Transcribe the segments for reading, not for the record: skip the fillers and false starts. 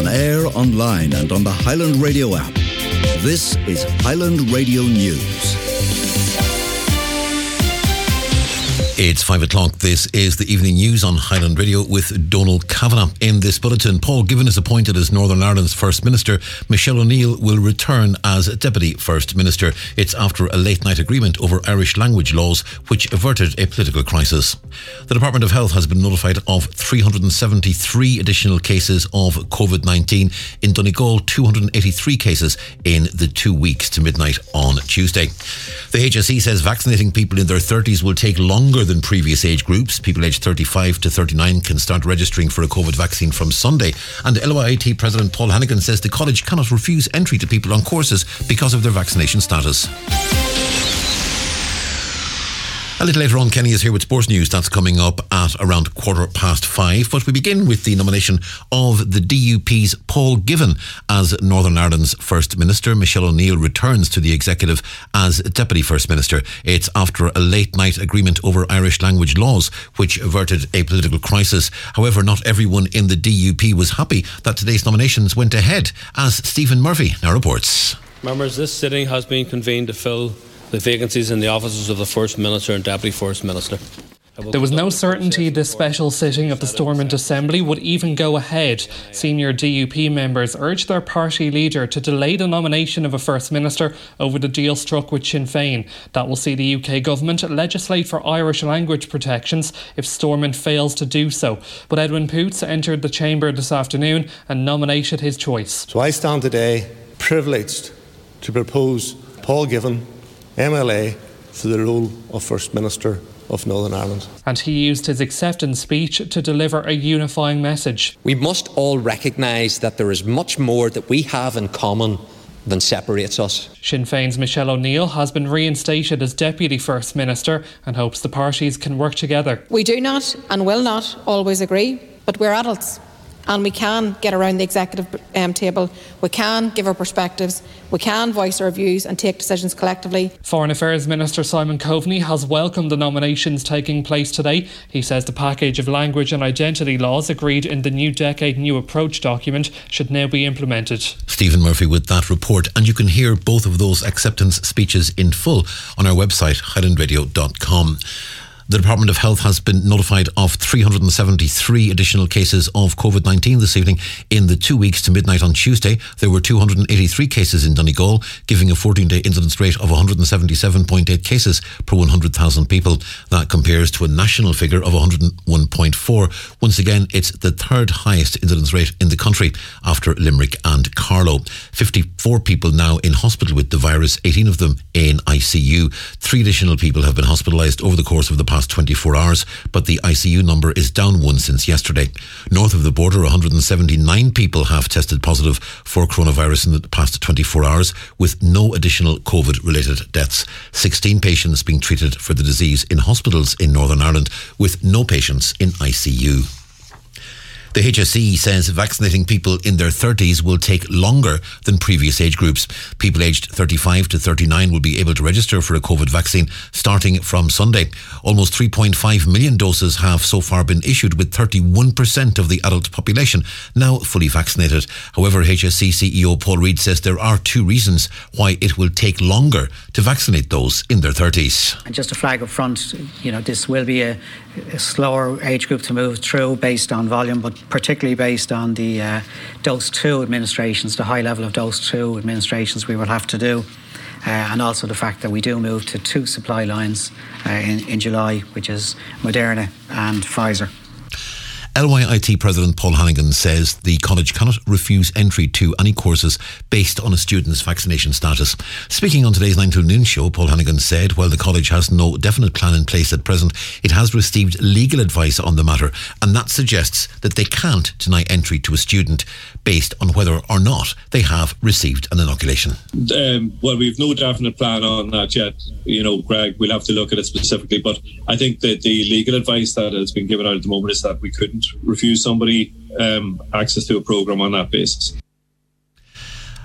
on air, online and on the Highland Radio app. This is Highland Radio News. It's 5 o'clock. This is the evening news on Highland Radio with Donald Kavanagh. In this bulletin, Paul Givan is appointed as Northern Ireland's First Minister. Michelle O'Neill will return as Deputy First Minister. It's after a late-night agreement over Irish language laws, which averted a political crisis. The Department of Health has been notified of 373 additional cases of COVID-19 in Donegal, 283 cases in the 2 weeks to midnight on Tuesday. The HSE says vaccinating people in their 30s will take longer than previous age groups. People aged 35 to 39 can start registering for a COVID vaccine from Sunday. And LYIT President Paul Hannigan says the college cannot refuse entry to people on courses because of their vaccination status. A little later on, Kenny is here with sports news. That's coming up at around 5:15. But we begin with the nomination of the DUP's Paul Givan as Northern Ireland's First Minister. Michelle O'Neill returns to the executive as Deputy First Minister. It's after a late-night agreement over Irish language laws, which averted a political crisis. However, not everyone in the DUP was happy that today's nominations went ahead, as Stephen Murphy now reports. Members, this sitting has been convened to fill the vacancies in the offices of the First Minister and Deputy First Minister. There was no certainty this special sitting of the Stormont Assembly would even go ahead. Senior DUP members urged their party leader to delay the nomination of a First Minister over the deal struck with Sinn Féin. That will see the UK government legislate for Irish language protections if Stormont fails to do so. But Edwin Poots entered the chamber this afternoon and nominated his choice. So I stand today privileged to propose Paul Givan, MLA, for the role of First Minister of Northern Ireland. And he used his acceptance speech to deliver a unifying message. We must all recognise that there is much more that we have in common than separates us. Sinn Féin's Michelle O'Neill has been reinstated as Deputy First Minister and hopes the parties can work together. We do not and will not always agree, but we're adults. And we can get around the executive table. We can give our perspectives. We can voice our views and take decisions collectively. Foreign Affairs Minister Simon Coveney has welcomed the nominations taking place today. He says the package of language and identity laws agreed in the New Decade New Approach document should now be implemented. Stephen Murphy with that report. And you can hear both of those acceptance speeches in full on our website, highlandradio.com. The Department of Health has been notified of 373 additional cases of COVID-19 this evening. In the 2 weeks to midnight on Tuesday, there were 283 cases in Donegal, giving a 14-day incidence rate of 177.8 cases per 100,000 people. That compares to a national figure of 101.4. Once again, it's the third highest incidence rate in the country after Limerick and Carlow. 54 people now in hospital with the virus, 18 of them in ICU. 3 additional people have been hospitalised over the course of the past 24 hours, but the ICU number is down 1 since yesterday. North of the border, 179 people have tested positive for coronavirus in the past 24 hours, with no additional COVID-related deaths. 16 patients being treated for the disease in hospitals in Northern Ireland, with no patients in ICU. The HSE says vaccinating people in their 30s will take longer than previous age groups. People aged 35 to 39 will be able to register for a COVID vaccine starting from Sunday. Almost 3.5 million doses have so far been issued, with 31% of the adult population now fully vaccinated. However, HSE CEO Paul Reid says there are 2 reasons why it will take longer to vaccinate those in their 30s. And just to flag up front, this will be a slower age group to move through based on volume, but particularly based on the dose 2 administrations, the high level of dose 2 administrations we will have to do, and also the fact that we do move to 2 supply lines in July, which is Moderna and Pfizer. LYIT President Paul Hannigan says the college cannot refuse entry to any courses based on a student's vaccination status. Speaking on today's 9 till noon show, Paul Hannigan said while the college has no definite plan in place at present, it has received legal advice on the matter, and that suggests that they can't deny entry to a student based on whether or not they have received an inoculation. Well, we've no definite plan on that yet. Greg, we'll have to look at it specifically, but I think that the legal advice that has been given out at the moment is that we couldn't refuse somebody access to a programme on that basis.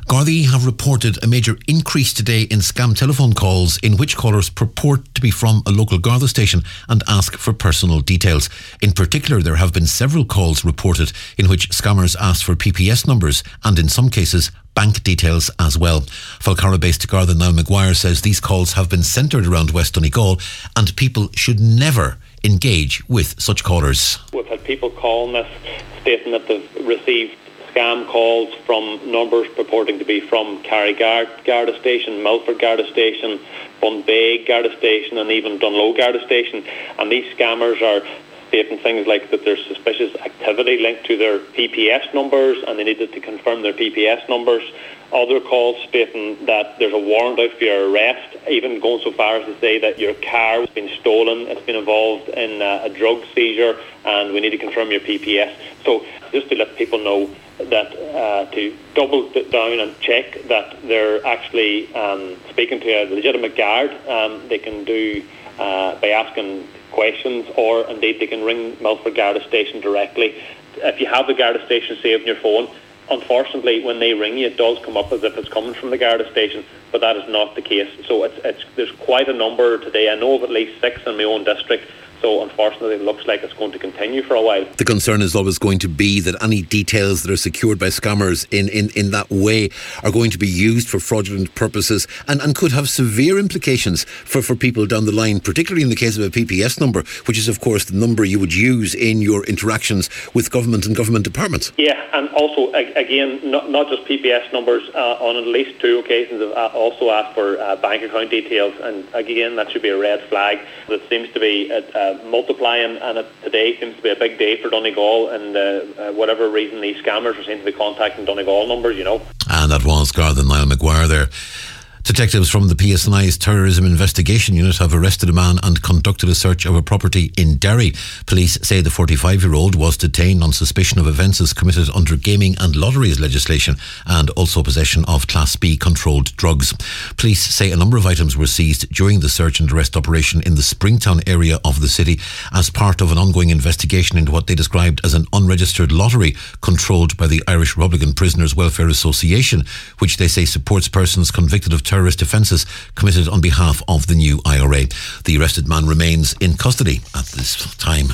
Gardaí have reported a major increase today in scam telephone calls in which callers purport to be from a local Garda station and ask for personal details. In particular, there have been several calls reported in which scammers asked for PPS numbers and in some cases bank details as well. Falcarra-based Garda Niall Maguire says these calls have been centred around West Donegal and people should never engage with such callers. We've had people calling us stating that they've received scam calls from numbers purporting to be from Carrie Garda Station, Milford Garda Station, Bunbeig Garda Station and even Dunloe Garda Station, and these scammers are stating things like that there's suspicious activity linked to their PPS numbers and they needed to confirm their PPS numbers. Other calls stating that there's a warrant out for your arrest, even going so far as to say that your car has been stolen, it's been involved in a drug seizure and we need to confirm your PPS. So just to let people know that to double down and check that they're actually speaking to a legitimate guard, they can do by asking questions, or indeed they can ring Milford Garda Station directly. If you have the Garda Station saved in your phone, unfortunately when they ring you it does come up as if it's coming from the Garda Station, but that is not the case. So there's quite a number today. I know of at least 6 in my own district. So unfortunately it looks like it's going to continue for a while. The concern is always going to be that any details that are secured by scammers in that way are going to be used for fraudulent purposes and could have severe implications for people down the line, particularly in the case of a PPS number, which is of course the number you would use in your interactions with government and government departments. Yeah, and also again not just PPS numbers, on at least 2 occasions I've also asked for bank account details, and again that should be a red flag. That seems to be multiplying, and today seems to be a big day for Donegal, and whatever reason these scammers are seen to be contacting Donegal numbers, you know. And that was Garda Niall Maguire there. Detectives from the PSNI's Terrorism Investigation Unit have arrested a man and conducted a search of a property in Derry. Police say the 45-year-old was detained on suspicion of offences committed under gaming and lotteries legislation and also possession of Class B controlled drugs. Police say a number of items were seized during the search and arrest operation in the Springtown area of the city as part of an ongoing investigation into what they described as an unregistered lottery controlled by the Irish Republican Prisoners Welfare Association, which they say supports persons convicted of terrorist offences committed on behalf of the new IRA. The arrested man remains in custody at this time.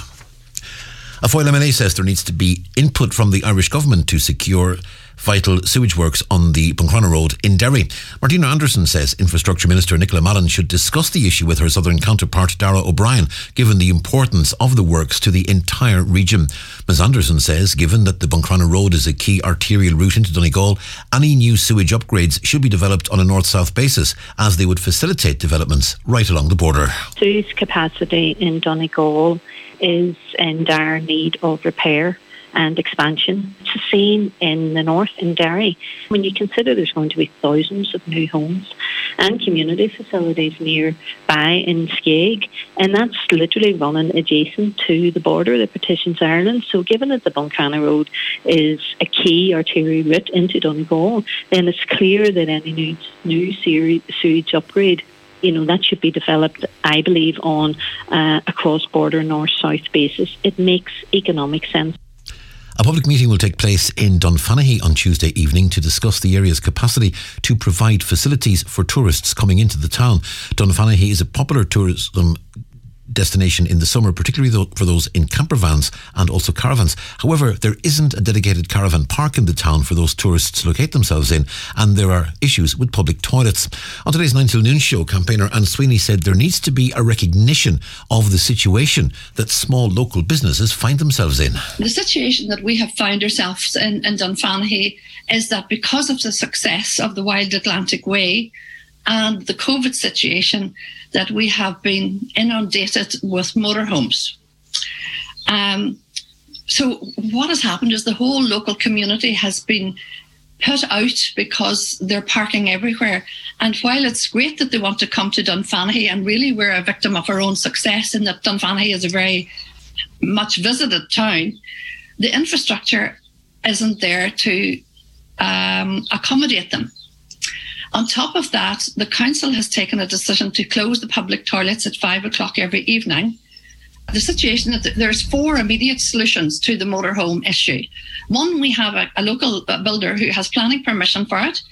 A Foyle MLA says there needs to be input from the Irish government to secure vital sewage works on the Buncrana Road in Derry. Martina Anderson says Infrastructure Minister Nicola Mallon should discuss the issue with her southern counterpart Dara O'Brien, given the importance of the works to the entire region. Ms Anderson says given that the Buncrana Road is a key arterial route into Donegal, any new sewage upgrades should be developed on a north-south basis, as they would facilitate developments right along the border. Sewage capacity in Donegal is in dire need of repair and expansion. It's the same in the north, in Derry. When you consider there's going to be thousands of new homes and community facilities nearby in Skeg, and that's literally running adjacent to the border that partitions Ireland. So given that the Buncrana Road is a key arterial route into Donegal, then it's clear that any new sewage upgrade, that should be developed, I believe, on a cross-border north-south basis. It makes economic sense. A public meeting will take place in Dunfanaghy on Tuesday evening to discuss the area's capacity to provide facilities for tourists coming into the town. Dunfanaghy is a popular tourism destination in the summer, particularly for those in camper vans and also caravans. However, there isn't a dedicated caravan park in the town for those tourists to locate themselves in, and there are issues with public toilets. On today's 9 till noon show, campaigner Anne Sweeney said there needs to be a recognition of the situation that small local businesses find themselves in. The situation that we have found ourselves in Dunfanaghy is that because of the success of the Wild Atlantic Way and the COVID situation, that we have been inundated with motorhomes. So what has happened is the whole local community has been put out because they're parking everywhere. And while it's great that they want to come to Dunfanaghy, and really we're a victim of our own success in that Dunfanaghy is a very much visited town, the infrastructure isn't there to accommodate them. On top of that, the council has taken a decision to close the public toilets at 5 o'clock every evening. The situation is that there's 4 immediate solutions to the motorhome issue. One, we have a local builder who has planning permission for it.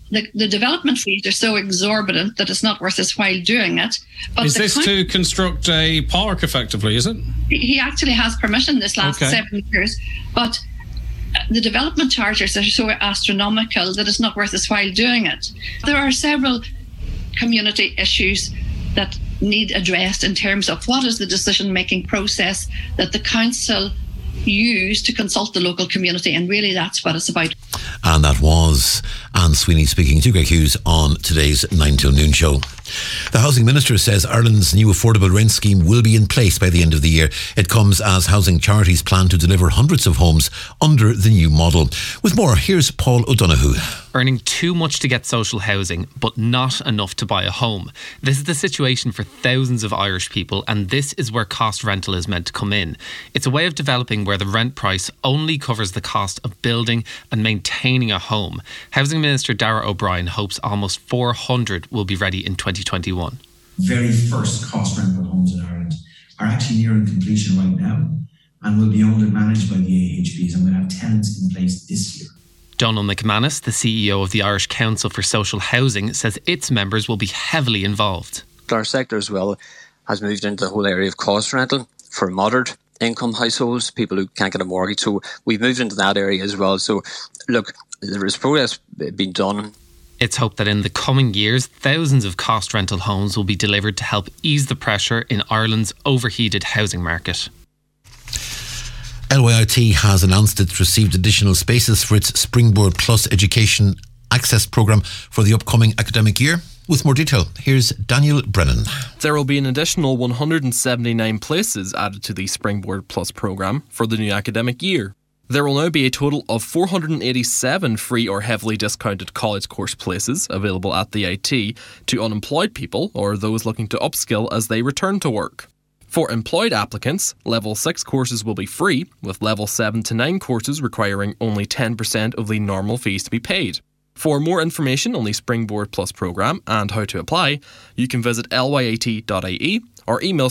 the development fees are so exorbitant that it's not worth his while doing it. But is this to construct a park, effectively, is it? He actually has permission this last 7 years, but the development charges are so astronomical that it's not worth his while doing it. There are several community issues that need addressed in terms of what is the decision-making process that the council use to consult the local community, and really that's what it's about. And that was Anne Sweeney speaking to Greg Hughes on today's 9 till noon show. The Housing Minister says Ireland's new affordable rent scheme will be in place by the end of the year. It comes as housing charities plan to deliver hundreds of homes under the new model. With more, here's Paul O'Donoghue. Earning too much to get social housing, but not enough to buy a home. This is the situation for thousands of Irish people, and this is where cost rental is meant to come in. It's a way of developing where the rent price only covers the cost of building and maintaining a home. Housing Minister Darragh O'Brien hopes almost 400 will be ready in 2021. Very first cost rental homes in Ireland are actually nearing completion right now and will be owned and managed by the AHBs, and we'll have tenants in place this year. Donal McManus, the CEO of the Irish Council for Social Housing, says its members will be heavily involved. Our sector as well has moved into the whole area of cost rental for moderate income households, people who can't get a mortgage. So we've moved into that area as well. So look, there is progress being done. It's hoped that in the coming years, thousands of cost rental homes will be delivered to help ease the pressure in Ireland's overheated housing market. LYIT has announced it's received additional spaces for its Springboard Plus Education Access Programme for the upcoming academic year. With more detail, here's Daniel Brennan. There will be an additional 179 places added to the Springboard Plus programme for the new academic year. There will now be a total of 487 free or heavily discounted college course places available at the IT to unemployed people or those looking to upskill as they return to work. For employed applicants, Level 6 courses will be free, with Level 7 to 9 courses requiring only 10% of the normal fees to be paid. For more information on the Springboard Plus programme and how to apply, you can visit lyit.ie or email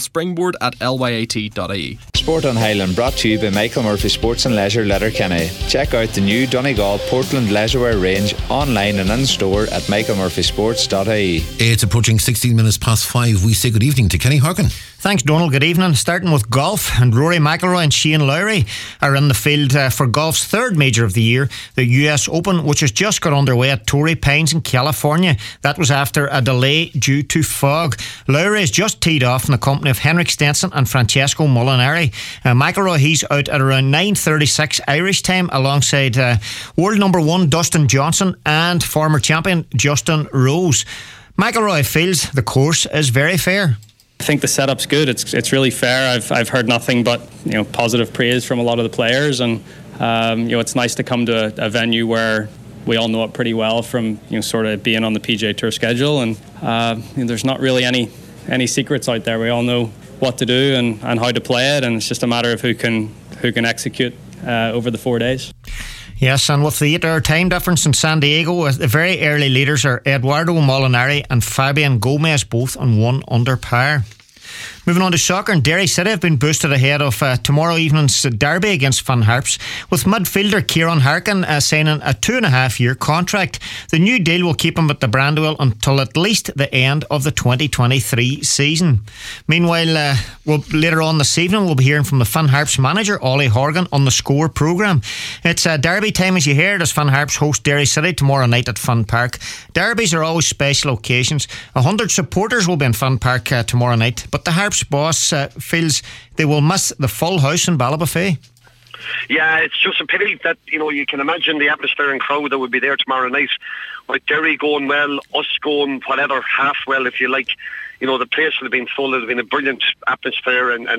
springboard@lyit.ie. Sport on Highland brought to you by Michael Murphy Sports and Leisure Letterkenny. Check out the new Donegal Portland Leisurewear range online and in store at michaelmurphysports.ie. It's approaching 16 minutes past 5. We say good evening to Kenny Harkin. Thanks, Donald. Good evening. Starting with golf, and Rory McIlroy and Shane Lowry are in the field for golf's third major of the year, the US Open, which has just got underway at Torrey Pines in California. That was after a delay due to fog. Lowry has just teed off in the company of Henrik Stenson and Francesco Molinari. McIlroy, he's out at around 9:36 Irish time alongside world number one Dustin Johnson and former champion Justin Rose. McIlroy feels the course is very fair. I think the setup's good. It's really fair. I've heard nothing but positive praise from a lot of the players, and it's nice to come to a venue where we all know it pretty well from sort of being on the PGA Tour schedule, and there's not really any secrets out there. We all know what to do and how to play it, and it's just a matter of who can execute over the 4 days. Yes, and with the 8-hour time difference in San Diego, the very early leaders are Eduardo Molinari and Fabian Gomez, both on 1 under par. Moving on to soccer, and Derry City have been boosted ahead of tomorrow evening's derby against Finn Harps, with midfielder Kieran Harkin signing a 2.5-year contract. The new deal will keep him at the Brandywell until at least the end of the 2023 season. Meanwhile, later on this evening, we'll be hearing from the Finn Harps manager, Ollie Horgan, on the Score programme. It's derby time, as you heard, as Finn Harps host Derry City tomorrow night at Finn Park. Derbies are always special occasions. 100 supporters will be in Finn Park tomorrow night, but the Harps boss feels they will miss the full house in Ballybofey. Yeah, it's just a pity that you can imagine the atmosphere and crowd that would be there tomorrow night, with Derry going well, us going whatever, half well if you like. The place would have been full. It would have been a brilliant atmosphere, and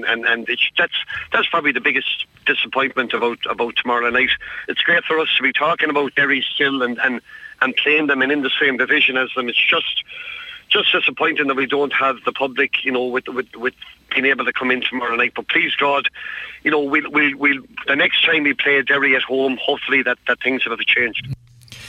that's probably the biggest disappointment about tomorrow night. It's great for us to be talking about Derry still and playing them and in the same division as them. It's just disappointing that we don't have the public, with being able to come in tomorrow night. But please God, we'll the next time we play Derry at home, hopefully that things have changed.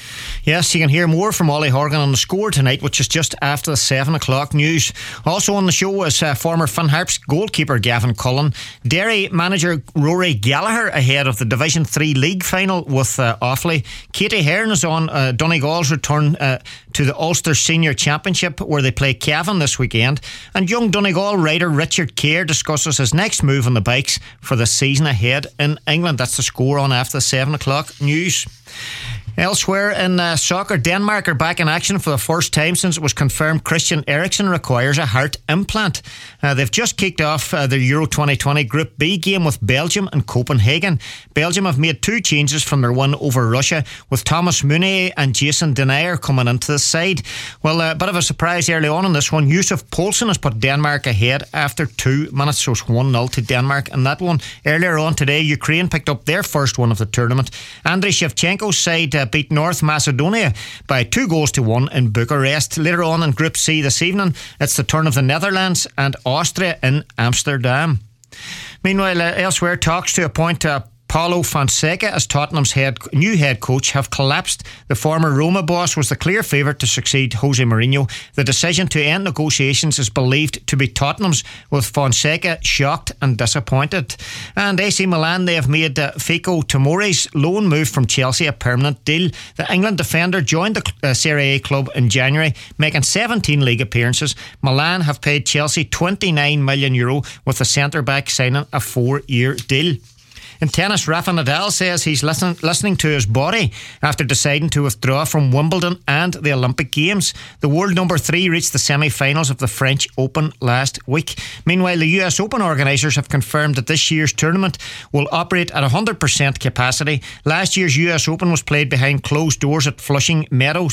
Yes, you can hear more from Ollie Horgan on The Score tonight, which is just after the 7 o'clock news. Also on the show is former Finn Harps goalkeeper Gavin Cullen, Derry manager Rory Gallagher ahead of the Division 3 League final with Offaly. Katie Hearn is on Donegal's return to the Ulster Senior Championship, where they play Cavan this weekend. And young Donegal rider Richard Kerr discusses his next move on the bikes for the season ahead in England. That's The Score on after the 7 o'clock news. Elsewhere in soccer, Denmark are back in action for the first time since it was confirmed Christian Eriksen requires a heart implant. They've just kicked off their Euro 2020 Group B game with Belgium and Copenhagen. Belgium have made 2 changes from their win over Russia, with Thomas Meunier and Jason Denayer coming into the side. Well, a bit of a surprise early on in this one. Yusuf Poulsen has put Denmark ahead after 2 minutes, so it's 1-0 to Denmark in that one. Earlier on today, Ukraine picked up their first win of the tournament. Andriy Shevchenko's side beat North Macedonia by 2-1 in Bucharest. Later on in Group C this evening, it's the turn of the Netherlands and Austria in Amsterdam. Meanwhile, elsewhere, talks to appoint Paulo Fonseca as Tottenham's new head coach have collapsed. The former Roma boss was the clear favourite to succeed Jose Mourinho. The decision to end negotiations is believed to be Tottenham's, with Fonseca shocked and disappointed. And AC Milan, they have made Fico Tomori's loan move from Chelsea a permanent deal. The England defender joined the Serie A club in January, making 17 league appearances. Milan have paid Chelsea €29 million, with the centre-back signing a 4-year deal. In tennis, Rafa Nadal says he's listening to his body after deciding to withdraw from Wimbledon and the Olympic Games. The world number 3 reached the semi-finals of the French Open last week. Meanwhile, the US Open organisers have confirmed that this year's tournament will operate at 100% capacity. Last year's US Open was played behind closed doors at Flushing Meadows.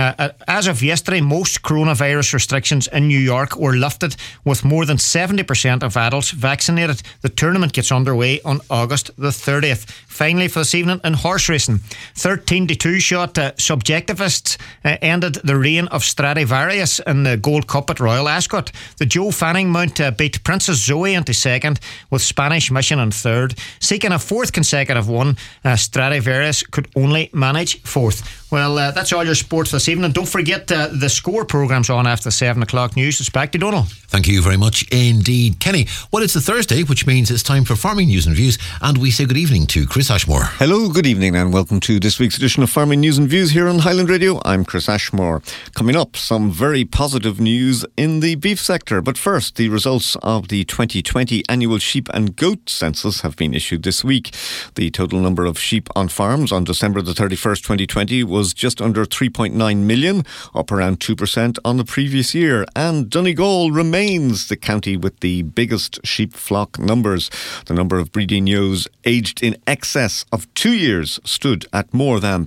As of yesterday, most coronavirus restrictions in New York were lifted, with more than 70% of adults vaccinated. The tournament gets underway on August the 30th. Finally, for this evening in horse racing, 13-2 shot Subjectivists ended the reign of Stradivarius in the Gold Cup at Royal Ascot. The Joe Fanning mount beat Princess Zoe into second, with Spanish Mission in third. Seeking a 4th consecutive one, Stradivarius could only manage 4th. Well, that's all your sports this evening. Don't forget the Score programme's on after the 7 o'clock news. It's back to Donald. Thank you very much indeed, Kenny. Well, it's a Thursday, which means it's time for Farming News and Views, and we say good evening to Chris Ashmore. Hello, good evening, and welcome to this week's edition of Farming News and Views here on Highland Radio. I'm Chris Ashmore. Coming up, some very positive news in the beef sector. But first, the results of the 2020 annual sheep and goat census have been issued this week. The total number of sheep on farms on December the 31st, 2020 was just under 3.9 million, up around 2% on the previous year. And Donegal remains the county with the biggest sheep flock numbers. The number of breeding ewes aged in excess of 2 years stood at more than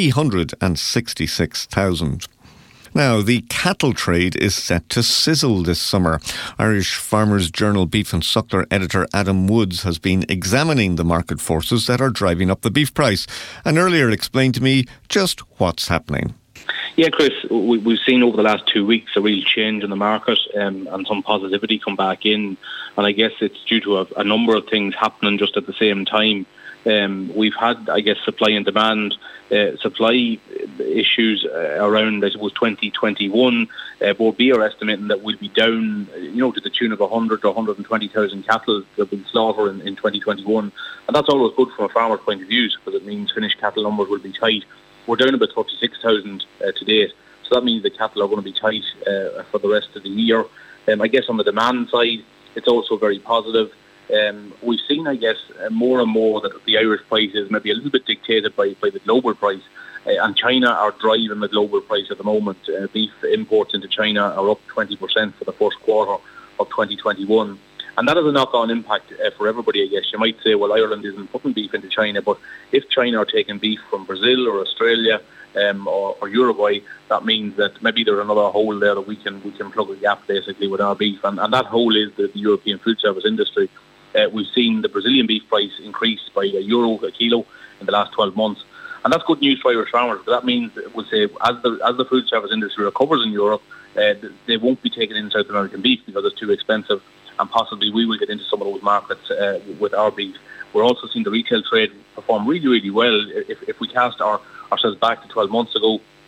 366,000. Now, the cattle trade is set to sizzle this summer. Irish Farmers Journal Beef and Suckler editor Adam Woods has been examining the market forces that are driving up the beef price, and earlier explained to me just what's happening. Yeah, Chris, we've seen over the last 2 weeks a real change in the market and some positivity come back in. And I guess it's due to a number of things happening just at the same time. We've had, I guess, supply and demand, supply issues around, I suppose, 2021. Board B are estimating that we'll be down, to the tune of 100 to 120,000 cattle that have been slaughtered in 2021. And that's always good from a farmer's point of view, because it means finished cattle numbers will be tight. We're down about 36,000 to date, so that means the cattle are going to be tight for the rest of the year. I guess on the demand side, it's also very positive. We've seen, I guess, more and more that the Irish price is maybe a little bit dictated by the global price, and China are driving the global price at the moment. Beef imports into China are up 20% for the first quarter of 2021. And that has a knock-on impact for everybody, I guess. You might say, well, Ireland isn't putting beef into China, but if China are taking beef from Brazil or Australia or Uruguay, that means that maybe there's another hole there that we can plug a gap, basically, with our beef. And that hole is the European food service industry. We've seen the Brazilian beef price increase by €1 a kilo in the last 12 months. And that's good news for Irish farmers, because that means, we'll say, as the food service industry recovers in Europe, they won't be taking in South American beef because it's too expensive. And possibly we will get into some of those markets with our beef. We're also seeing the retail trade perform really, really well. If we cast ourselves back to 12 months ago,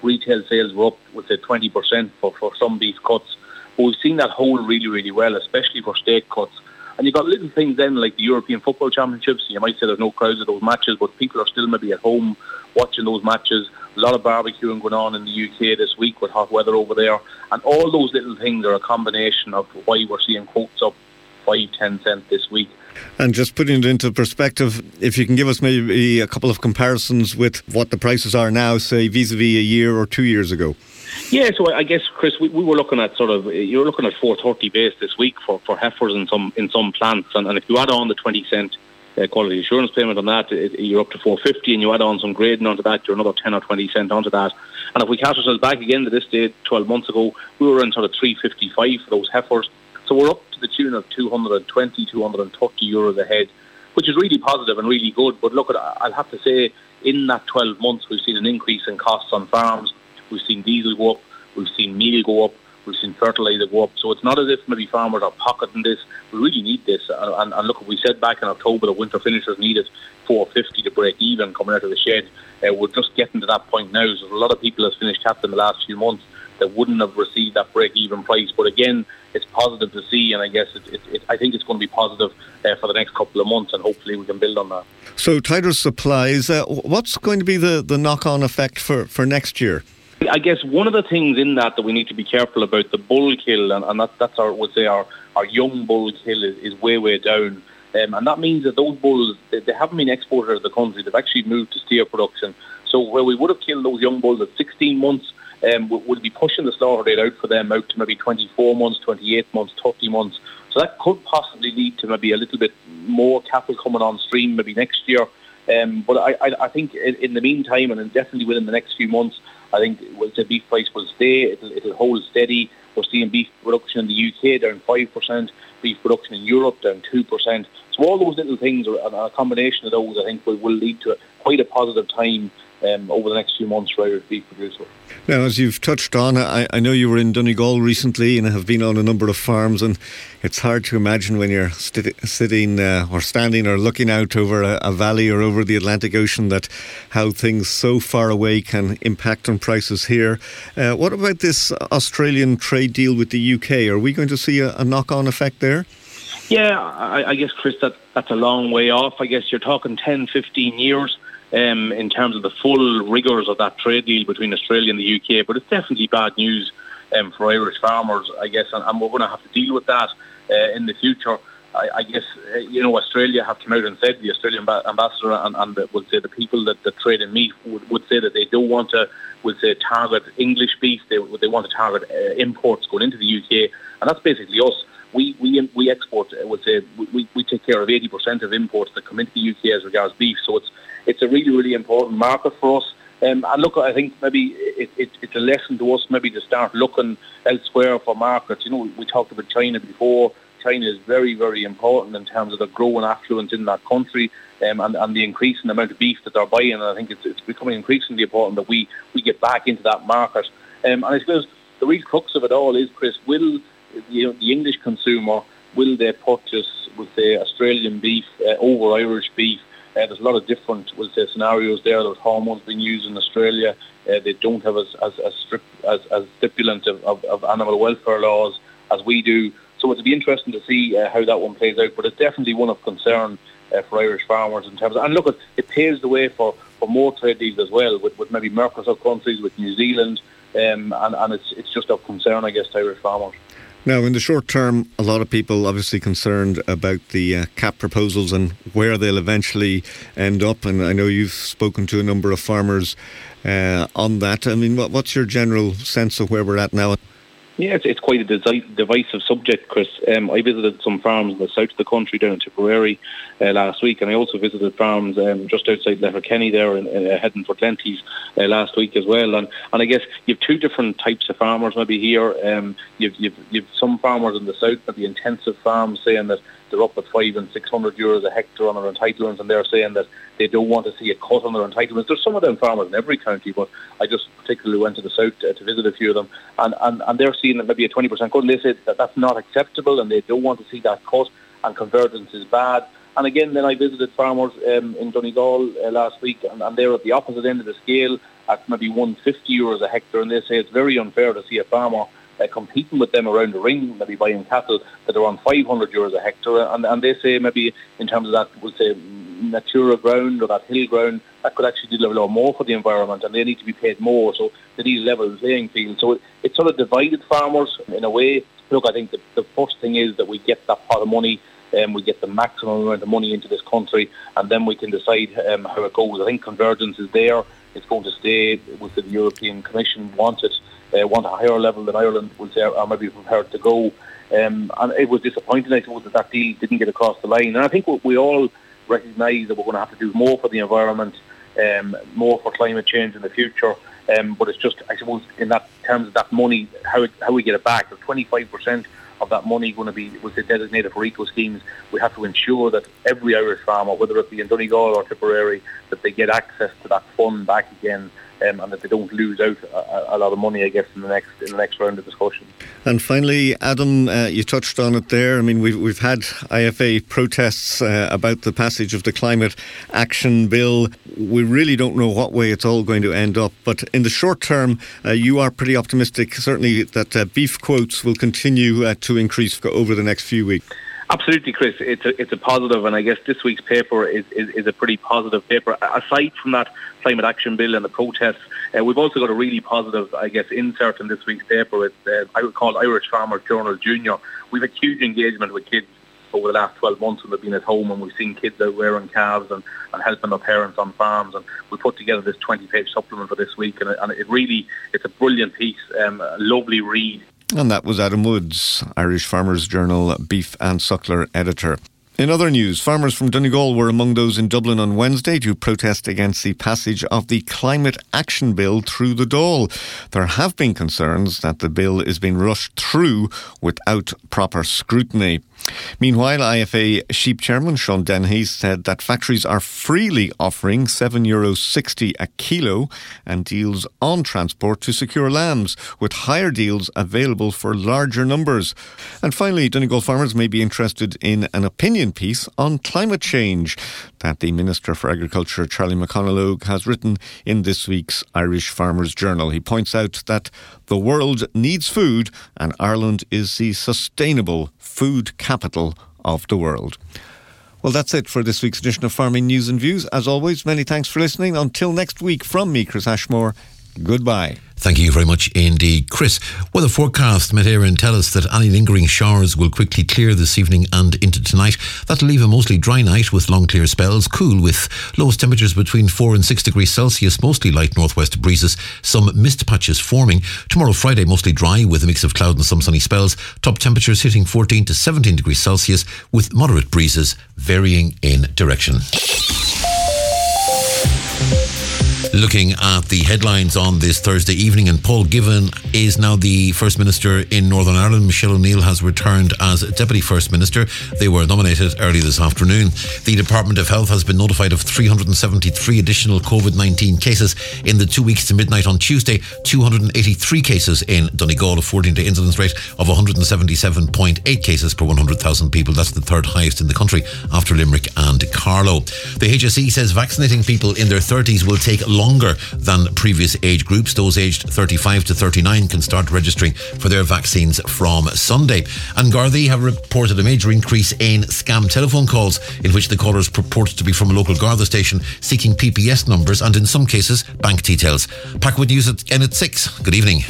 retail sales were up with 20% for some beef cuts. But we've seen that hold really, really well, especially for steak cuts. And you've got little things then like the European Football Championships. You might say there's no crowds at those matches, but people are still maybe at home watching those matches. A lot of barbecuing going on in the UK this week with hot weather over there. And all those little things are a combination of why we're seeing quotes up 5-10 cents this week. And just putting it into perspective, if you can give us maybe a couple of comparisons with what the prices are now, say vis-a-vis a year or 2 years ago. Yeah, so I guess, Chris, we were looking at you're looking at 4.30 base this week for heifers in some plants, and if you add on the 20 cent quality assurance payment on that, you're up to 4.50, and you add on some grading onto that, you're another 10 or 20 cent onto that. And if we cast ourselves back again to this day 12 months ago, we were in sort of 3.55 for those heifers. So we're up to the tune of 220, 230 euros a head, which is really positive and really good. But look, I'll have to say, in that 12 months, we've seen an increase in costs on farms. We've seen diesel go up, we've seen meal go up, we've seen fertiliser go up. So it's not as if maybe farmers are pocketing this. We really need this. And look, we said back in October that winter finishers needed 4.50 to break even coming out of the shed. We're just getting to that point now. So a lot of people have finished cattle in the last few months that wouldn't have received that break-even price. But again, it's positive to see, and I guess I think it's going to be positive for the next couple of months, and hopefully we can build on that. So tighter supplies, what's going to be the knock-on effect for next year? I guess one of the things in that we need to be careful about, the bull kill, and that's our young bull kill is way down. And that means that those bulls, they haven't been exported out of the country. They've actually moved to steer production. So where we would have killed those young bulls at 16 months, we'll be pushing the slaughter date out for them out to maybe 24 months, 28 months, 30 months. So that could possibly lead to maybe a little bit more cattle coming on stream maybe next year. But I think in the meantime, and definitely within the next few months, I think the beef price will stay. It'll hold steady. We're seeing beef production in the UK down 5%, beef production in Europe down 2%. So all those little things, a combination of those, I think will lead to quite a positive time over the next few months for Irish beef producers. Now, as you've touched on, I know you were in Donegal recently and have been on a number of farms, and it's hard to imagine when you're sitting or standing or looking out over a valley or over the Atlantic Ocean that how things so far away can impact on prices here. What about this Australian trade deal with the UK? Are we going to see a knock-on effect there? Yeah, I guess, Chris, that's a long way off. I guess you're talking 10, 15 years. In terms of the full rigours of that trade deal between Australia and the UK, but it's definitely bad news for Irish farmers, I guess, and we're going to have to deal with that in the future. I guess, Australia have come out and said, the Australian ambassador and would say the people that trade in meat would say that they don't want to, target English beef. They want to target imports going into the UK, and that's basically us. We export, we take care of 80% of imports that come into the UK as regards beef, so it's a really, really important market for us. And look, I think maybe it's a lesson to us maybe to start looking elsewhere for markets. We talked about China before. China is very, very important in terms of the growing affluence in that country and the increasing amount of beef that they're buying. And I think it's becoming increasingly important that we get back into that market. And I suppose the real crux of it all is, Chris, will the English consumer, will they purchase, Australian beef over Irish beef? There's a lot of different, scenarios there. There's hormones being used in Australia. They don't have as stipulant of animal welfare laws as we do. So it'll be interesting to see how that one plays out. But it's definitely one of concern for Irish farmers in terms of, and look, it paves the way for more trade deals as well with maybe Mercosur countries, with New Zealand, and it's just of concern, I guess, to Irish farmers. Now, in the short term, a lot of people obviously concerned about the cap proposals and where they'll eventually end up. And I know you've spoken to a number of farmers on that. I mean, what's your general sense of where we're at now? Yeah, it's quite a divisive subject, Chris. I visited some farms in the south of the country down in Tipperary last week, and I also visited farms just outside Letterkenny there heading for Glenties last week as well. And I guess you have two different types of farmers maybe here. You've some farmers in the south, maybe intensive farms, saying that they're up at 500 and 600 euros a hectare on their entitlements, and they're saying that they don't want to see a cut on their entitlements. There's some of them farmers in every county, but I just particularly went to the south to visit a few of them, and they're seeing that maybe a 20% cut, and they say that that's not acceptable, and they don't want to see that cut, and convergence is bad. And again, then I visited farmers in Donegal last week, and they're at the opposite end of the scale at maybe €150 a hectare, and they say it's very unfair to see a farmer competing with them around the ring, maybe buying cattle that are on €500 a hectare, and they say maybe in terms of that, we'll say natura ground or that hill ground, that could actually deliver a lot more for the environment, and they need to be paid more, so they need a level playing field. So it's sort of divided farmers in a way. Look, I think the first thing is that we get that pot of money, we get the maximum amount of money into this country, and then we can decide how it goes. I think convergence is there. It's going to stay. With the European Commission want a higher level than Ireland would say, or maybe prepared to go. And it was disappointing, I suppose, that deal didn't get across the line. And I think we all recognise that we're going to have to do more for the environment, more for climate change in the future. But it's just, I suppose, in that terms of that money, how we get it back. If 25% of that money going to be designated for eco schemes, we have to ensure that every Irish farmer, whether it be in Donegal or Tipperary, that they get access to that fund back again, and that they don't lose out a lot of money, I guess, in the next round of discussion. And finally, Adam, you touched on it there. I mean, we've had IFA protests about the passage of the Climate Action Bill. We really don't know what way it's all going to end up. But in the short term, you are pretty optimistic, certainly, that beef quotes will continue to increase over the next few weeks. Absolutely, Chris. It's a positive, and I guess this week's paper is a pretty positive paper. Aside from that Climate Action Bill and the protests, we've also got a really positive, I guess, insert in this week's paper. It's I would call Irish Farmers Journal Junior. We've had huge engagement with kids over the last 12 months when they've been at home, and we've seen kids out rearing calves and helping their parents on farms, and we put together this 20-page supplement for this week, and it's a brilliant piece, a lovely read. And that was Adam Woods, Irish Farmers Journal Beef and Suckler editor. In other news, farmers from Donegal were among those in Dublin on Wednesday to protest against the passage of the Climate Action Bill through the Dáil. There have been concerns that the bill is being rushed through without proper scrutiny. Meanwhile, IFA Sheep Chairman Sean Dennehy said that factories are freely offering €7.60 a kilo and deals on transport to secure lambs, with higher deals available for larger numbers. And finally, Donegal farmers may be interested in an opinion piece on climate change that the Minister for Agriculture, Charlie McConalogue, has written in this week's Irish Farmers Journal. He points out that the world needs food and Ireland is the sustainable food capital of the world. Well, that's it for this week's edition of Farming News and Views. As always, many thanks for listening. Until next week, from me, Chris Ashmore, goodbye. Thank you very much indeed, Chris. Weather forecast, Met Éireann tell us that any lingering showers will quickly clear this evening and into tonight. That'll leave a mostly dry night with long clear spells, cool with lowest temperatures between 4 and 6 degrees Celsius, mostly light northwest breezes, some mist patches forming. Tomorrow, Friday, mostly dry with a mix of cloud and some sunny spells. Top temperatures hitting 14 to 17 degrees Celsius with moderate breezes varying in direction. Looking at the headlines on this Thursday evening, and Paul Givan is now the First Minister in Northern Ireland. Michelle O'Neill has returned as Deputy First Minister. They were nominated early this afternoon. The Department of Health has been notified of 373 additional COVID-19 cases in the 2 weeks to midnight on Tuesday. 283 cases in Donegal, a 14-day incidence rate of 177.8 cases per 100,000 people. That's the third highest in the country after Limerick and Carlow. The HSE says vaccinating people in their 30s will take longer than previous age groups. Those aged 35 to 39 can start registering for their vaccines from Sunday. And Gardaí have reported a major increase in scam telephone calls in which the callers purport to be from a local Garda station seeking PPS numbers and in some cases bank details. Back with news again at 6. Good evening.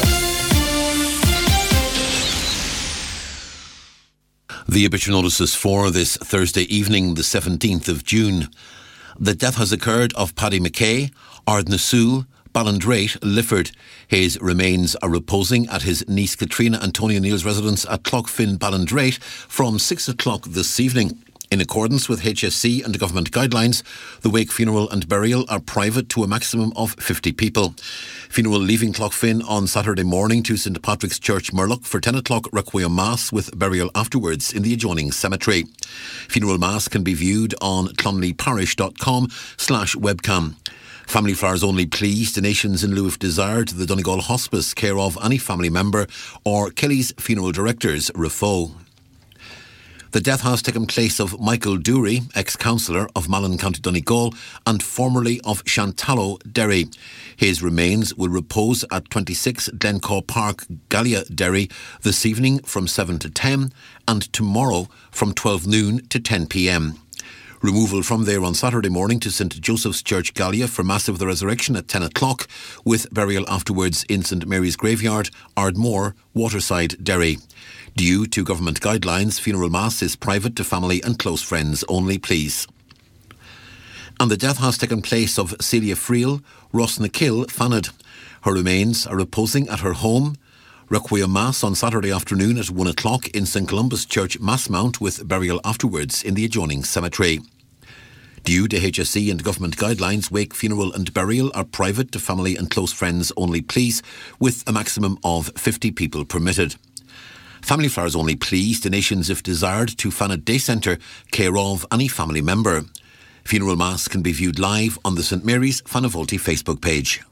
The obituary notices for this Thursday evening, the 17th of June. The death has occurred of Paddy McKay, Ardnasoul, Ballindrate, Lifford. His remains are reposing at his niece Katrina and Tony O'Neill's residence at Clough-Finn, Ballindrate from 6 o'clock this evening. In accordance with HSE and government guidelines, the wake, funeral and burial are private to a maximum of 50 people. Funeral leaving Clough-Finn on Saturday morning to St Patrick's Church, Murlough for 10 o'clock Requiem Mass with burial afterwards in the adjoining cemetery. Funeral Mass can be viewed on clonleyparish.com/webcam. Family flowers only, please. Donations in lieu of desire to the Donegal Hospice, care of any family member or Kelly's Funeral Directors, Rafo. The death has taken place of Michael Dury, ex-councillor of Malin, County Donegal, and formerly of Shantallow, Derry. His remains will repose at 26 Glencoe Park, Gallia, Derry, this evening from 7 to 10 and tomorrow from 12 noon to 10 p.m. Removal from there on Saturday morning to St Joseph's Church, Gallia, for Mass of the Resurrection at 10 o'clock, with burial afterwards in St Mary's Graveyard, Ardmore, Waterside, Derry. Due to government guidelines, funeral mass is private to family and close friends only, please. And the death has taken place of Celia Friel, Rossnakill, Fanad. Her remains are reposing at her home. Requiem Mass on Saturday afternoon at 1 o'clock in St Columba's Church, Massmount, with burial afterwards in the adjoining cemetery. Due to HSE and government guidelines, wake, funeral and burial are private to family and close friends only, please, with a maximum of 50 people permitted. Family flowers only, please. Donations, if desired, to Fanad Day Centre, care of any family member. Funeral Mass can be viewed live on the St Mary's Fanavolti Facebook page.